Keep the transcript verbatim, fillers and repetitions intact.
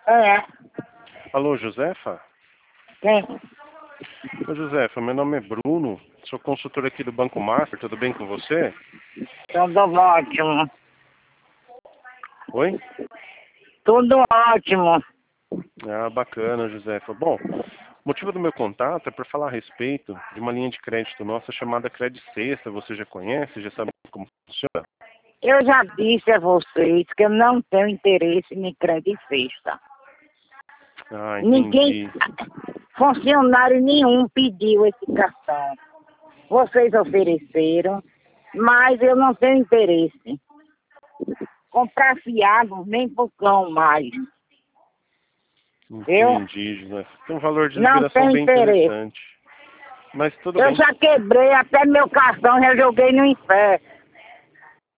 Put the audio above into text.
É. Alô, Josefa? Quem? Ô, Josefa, meu nome é Bruno, sou consultor aqui do Banco Master, tudo bem com você? Tudo ótimo. Oi? Tudo ótimo. Ah, bacana, Josefa. Bom, o motivo do meu contato é para falar a respeito de uma linha de crédito nossa chamada Crédito Sexta. Você já conhece? Já sabe como funciona? Eu já disse a vocês que eu não tenho interesse em crédito sexta. Ah, Ninguém, entendi. funcionário nenhum pediu esse cartão. Vocês ofereceram, mas eu não tenho interesse. Comprar fiado nem por cão mais. Eu Entendi, Josefa. Tem um valor de não liberação tenho bem interesse. interessante. Mas tudo Eu bem. já quebrei até meu cartão, já joguei no inferno.